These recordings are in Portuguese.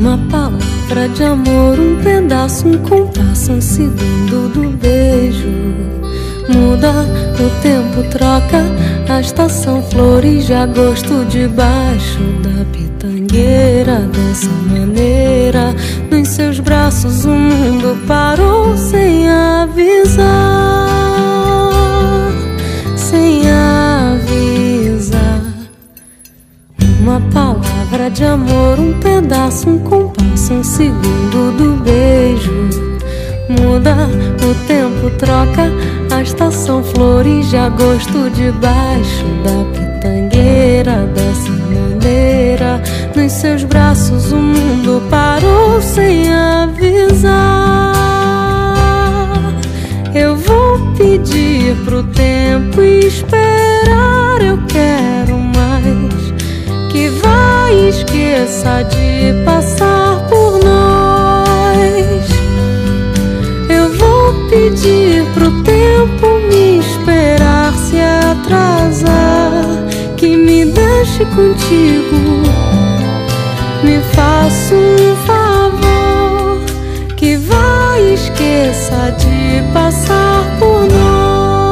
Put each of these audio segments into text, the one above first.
Uma palavra de amor, um pedaço, um compasso, um segundo do beijo. Muda, o tempo troca, a estação flores de agosto debaixo da pitangueira. Dessa maneira, nos seus braços o mundo parou sem avisar, sem avisar. Uma palavra de amor, um pedaço, um compasso, um segundo do beijo. Muda, o tempo troca, a estação flores de agosto debaixo da pitangueira. Dessa maneira, nos seus braços o mundo parou sem avisar. Eu vou pedir pro tempo esperar, eu quero mais, que vai e esqueça de passar por nós. Eu vou pedir pro tempo me esperar, se atrasar, que me deixe contigo. Me faça um favor, que vai e esqueça de passar por nós.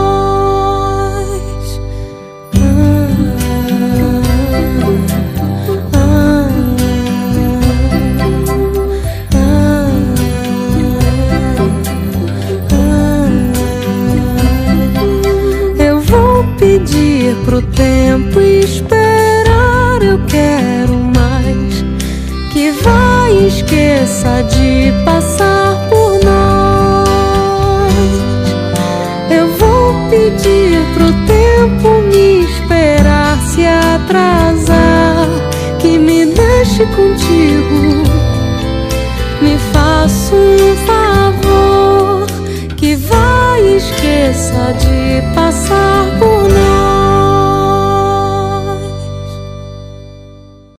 Pedir pro tempo esperar, eu quero mais, que vai e esqueça de passar por nós. Eu vou pedir pro tempo me esperar, se atrasar, que me deixe contigo. Me faça um favor, que vai e esqueça de